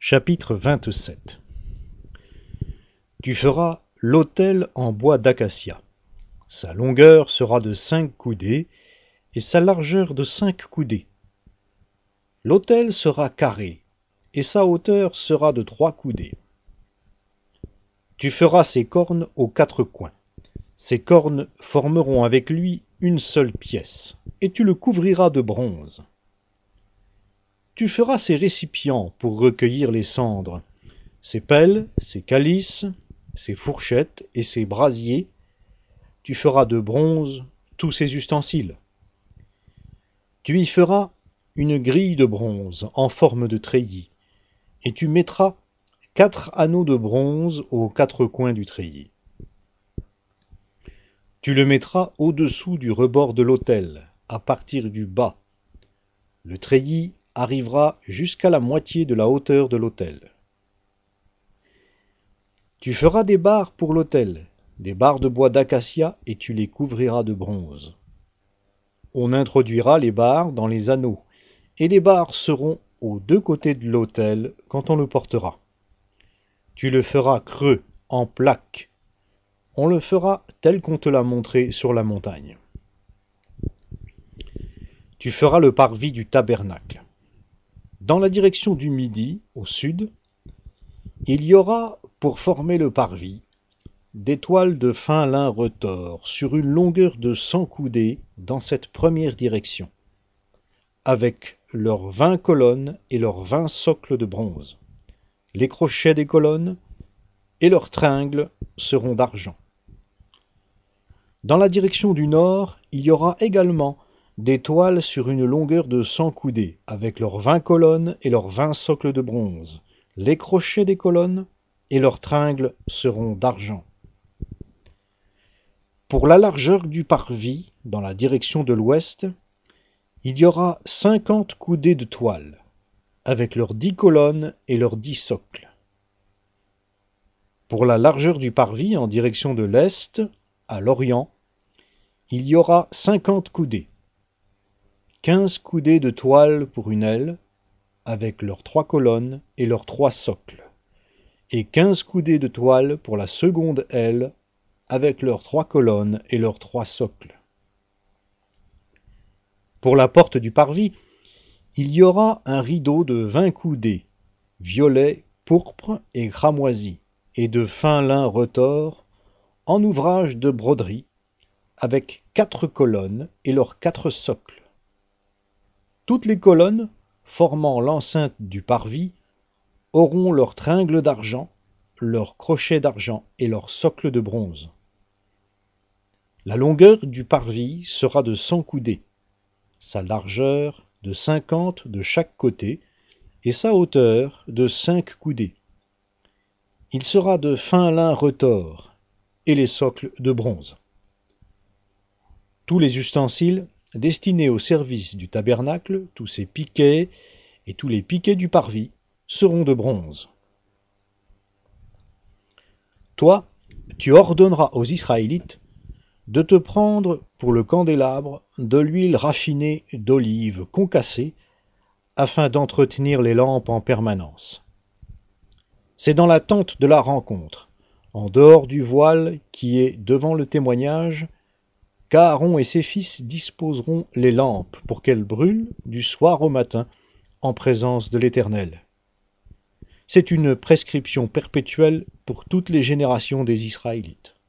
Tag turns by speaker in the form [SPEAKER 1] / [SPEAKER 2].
[SPEAKER 1] Chapitre 27. Tu feras l'autel en bois d'acacia. Sa longueur sera de 5 coudées et sa largeur de 5 coudées. L'autel sera carré et sa hauteur sera de 3 coudées. Tu feras ses cornes aux 4 coins. Ces cornes formeront avec lui une seule pièce, et tu le couvriras de bronze. Tu feras ses récipients pour recueillir les cendres, ses pelles, ses calices, ses fourchettes et ses brasiers. Tu feras de bronze tous ses ustensiles. Tu y feras une grille de bronze en forme de treillis, et tu mettras 4 anneaux de bronze aux 4 coins du treillis. Tu le mettras au-dessous du rebord de l'autel, à partir du bas. Le treillis arrivera jusqu'à la moitié de la hauteur de l'autel. Tu feras des barres pour l'autel, des barres de bois d'acacia, et tu les couvriras de bronze. On introduira les barres dans les anneaux, et les barres seront aux 2 côtés de l'autel quand on le portera. Tu le feras creux, en plaques. On le fera tel qu'on te l'a montré sur la montagne. Tu feras le parvis du tabernacle. Dans la direction du midi, au sud, il y aura, pour former le parvis, des toiles de fin lin retors sur une longueur de 100 coudées dans cette première direction, avec leurs 20 colonnes et leurs 20 socles de bronze. Les crochets des colonnes et leurs tringles seront d'argent. Dans la direction du nord, il y aura également des toiles sur une longueur de 100 coudées, avec leurs 20 colonnes et leurs 20 socles de bronze. Les crochets des colonnes et leurs tringles seront d'argent. Pour la largeur du parvis, dans la direction de l'ouest, il y aura 50 coudées de toile, avec leurs 10 colonnes et leurs 10 socles. Pour la largeur du parvis, en direction de l'est, à l'orient, il y aura 50 coudées. 15 coudées de toile pour une aile, avec leurs 3 colonnes et leurs 3 socles, et 15 coudées de toile pour la seconde aile, avec leurs 3 colonnes et leurs 3 socles. Pour la porte du parvis, il y aura un rideau de 20 coudées, violet, pourpre et cramoisi, et de fin lin retors, en ouvrage de broderie, avec 4 colonnes et leurs 4 socles. Toutes les colonnes, formant l'enceinte du parvis, auront leurs tringles d'argent, leurs crochets d'argent et leurs socles de bronze. La longueur du parvis sera de 100 coudées, sa largeur de 50 de chaque côté, et sa hauteur de 5 coudées. Il sera de fin lin retors, et les socles de bronze. Tous les ustensiles destinés au service du tabernacle, tous ses piquets et tous les piquets du parvis seront de bronze. Toi, tu ordonneras aux Israélites de te prendre pour le candélabre de l'huile raffinée d'olive concassée, afin d'entretenir les lampes en permanence. C'est dans la tente de la rencontre, en dehors du voile qui est devant le témoignage, qu'Aaron et ses fils disposeront les lampes pour qu'elles brûlent du soir au matin en présence de l'Éternel. C'est une prescription perpétuelle pour toutes les générations des Israélites.